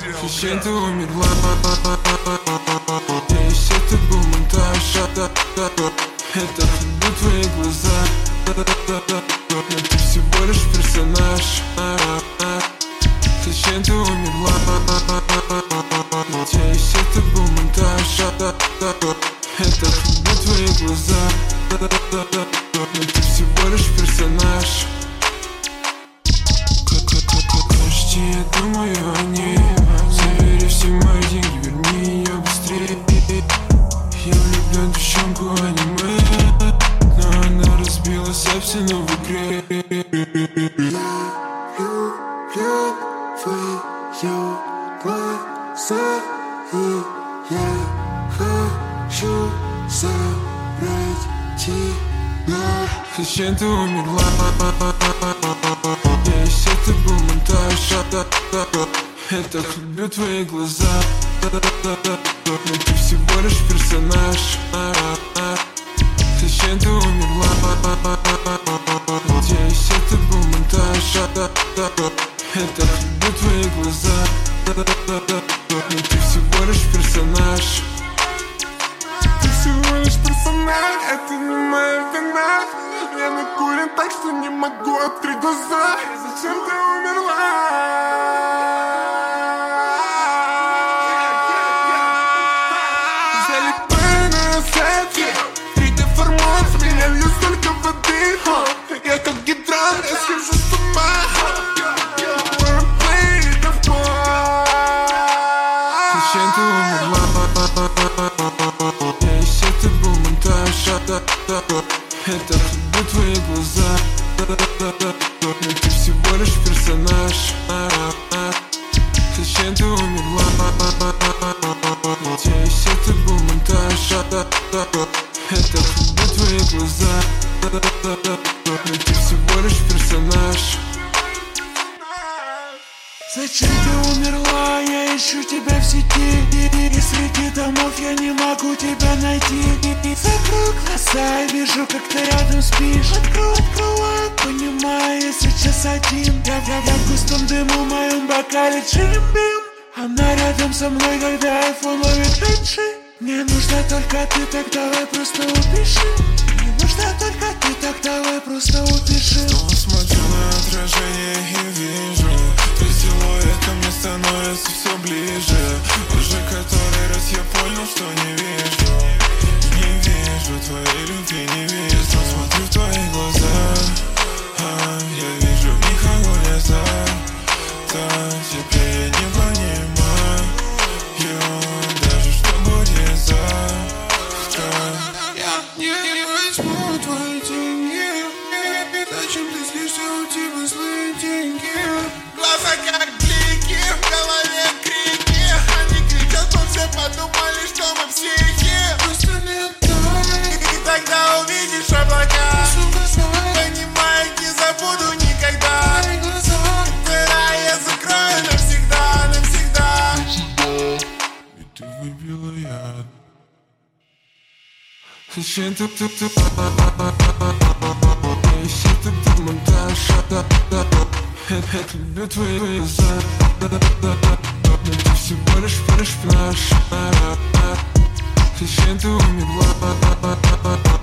Зачем ты умерла? Надеюсь, это был монтаж. Это были твои глаза. Но ты всего лишь персонаж. Зачем ты умерла? Надеюсь, это был монтаж. Это были твои глаза. Но ты всего лишь персонаж. Почти я думаю о ней. Забери все мои деньги, верни ее быстрее. Я влюблен в девчонку аниме, но она разбилась об стену в игре. Я люблю твои глаза, и я хочу забрать тебя. Зачем ты умерла? Надеюсь, это был монтаж. Я так люблю твои глаза. Но ты всего лишь персонаж. Зачем ты умерла? Надеюсь, это был монтаж. Я так люблю твои глаза. Но ты всего лишь персонаж. Ты всего лишь персонаж, это не моя вина. Я накурен так, что не могу открыть глаза. Зачем ты умерла? Залипаю селфи, 3D-формат, с меня льют столько воды. Я как гидрант, я схожу с ума. Зачем ты умерла? Надеюсь, это был монтаж. Я так люблю твои глаза. Но ты всего лишь персонаж. Зачем ты умерла? Надеюсь, это был монтаж. Я так люблю твои глаза. Но ты всего лишь персонаж. Зачем ты умерла? Я ищу тебя в сети, и среди домов я не могу тебя найти. Закрой глаза, я вижу, как ты рядом спишь. Открывай, понимаю, я сейчас один. Я в густом дыму, в моем бокале Джим Бим. Она рядом со мной, когда iPhone ловит 5G. Мне нужна только ты, так давай просто упиши. Мне нужна только ты, так давай просто упиши. Снова смотрю на отражение и вижу, твой силуэт ко мне становится все ближе. Уже который раз я понял, что не вижу твоей любви, не вижу. Смотрю в твои глаза, я вижу в них огонь азарта. Теперь я не понимаю, даже что будет завтра. Я не возьму твои деньги. Зачем ты злишься, у тебя злые деньги? Глаза как блики, в голове крики. Они кричат, но все подумали, что мы психи. Просто летай, и тогда увидишь облака. Понимаю, не забуду никогда. Глаза я закрою навсегда, навсегда. И ты выпила яд. Зачем ты Надеюсь, это был монтаж. Я люблю твои глаза. Но ты всего лишь персонаж. Зачем ты умерла?